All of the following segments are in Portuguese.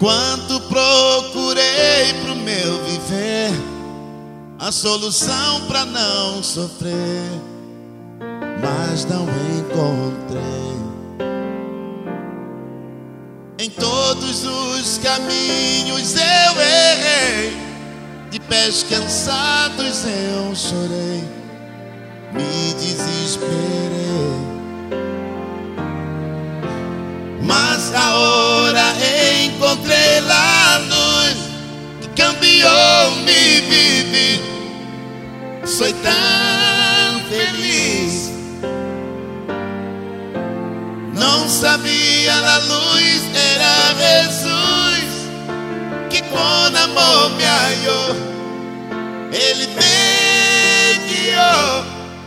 Quanto procurei pro meu viver a solução pra não sofrer, mas não encontrei. Em todos os caminhos eu errei, de pés cansados eu chorei, me desesperei. Mas agora encontrei lá a luz que cambiou me viver. Sou tão feliz. Não sabia a luz era Jesus, que com amor me hallou, Ele me guiou.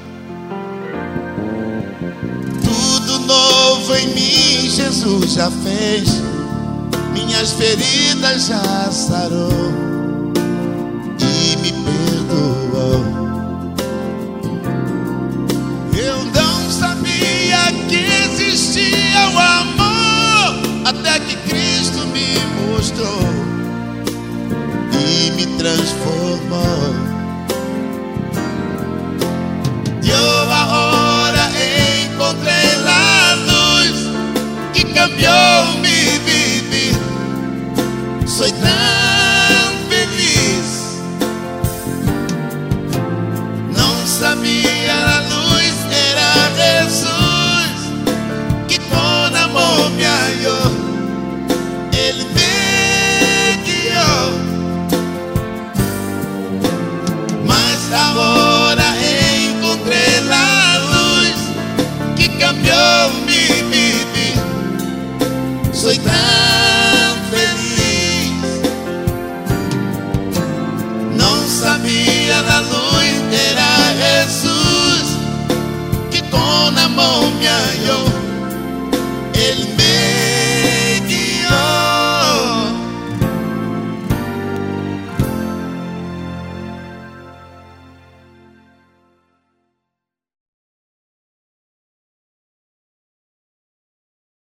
Tudo novo em mim Jesus já fez, minhas feridas já sarou e me perdoou. Eu não sabia que existia o amor, até que Cristo me mostrou e me transformou. E eu agora encontrei lá a luz que cambiou me viver. Sou tão feliz. Não sabia a luz era Jesus, que com amor me hallou, Ele me guiou. Mas agora encontrei lá a luz que cambiou me viver. Sou tão feliz. Não sabia a luz era Jesus, que com amor me hallou, Ele me